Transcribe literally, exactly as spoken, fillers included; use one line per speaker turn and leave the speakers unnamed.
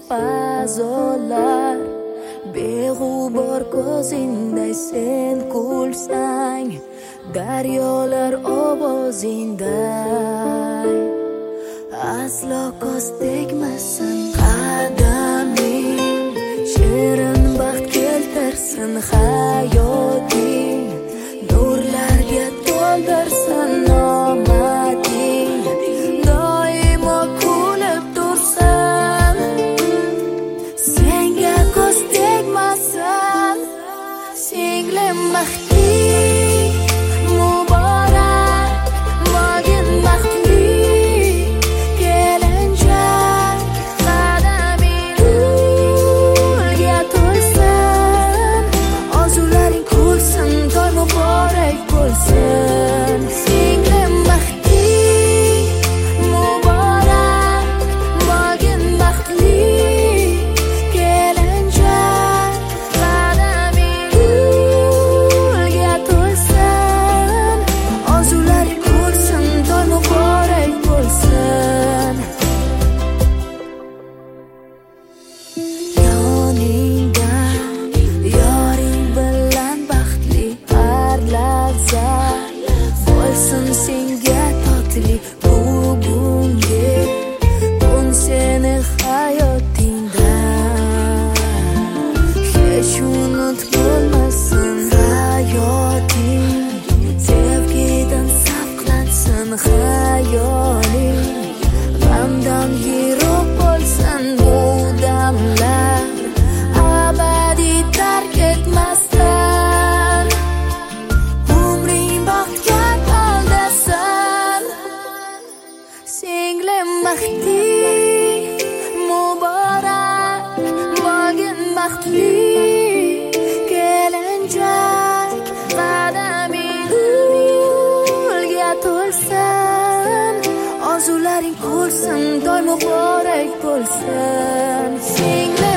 fazolar beg'ubor ko'zingday sen kulsang daryolar ovozingday aslo ko'z tegmasin qadaming shirin baxt keltirsin hayoting nurlarga to'ldirsin omading doimo kulib tursin senga ko'z tegmasin singlim baxting muborak bo'lgin baxtli kelinchak qadaming gulga to'lsin orzularing kulsin to'y muborak bo'lsin singlim baxting muborak bo'lgin baxtli kelinchak qadaming gulga to'lsin orzularing kulsin to'y muborak bo'lsin yoningda yoring bilan baxtli har lahza bo'lsin senga totli bugungi kun seni hayotingdan hech unut bo'lmasin hayoting sevgidan saqlansin hayoling g'amdan yiroq bo'lsin bu damlar abadiy tark etmasdan umring baxtga to'ldirsin singlim baxting muborak bo'lgin baxtli kelinchak qadaming gulga to'lsin orzularing kulsin to'y muborak bo'lsin singlim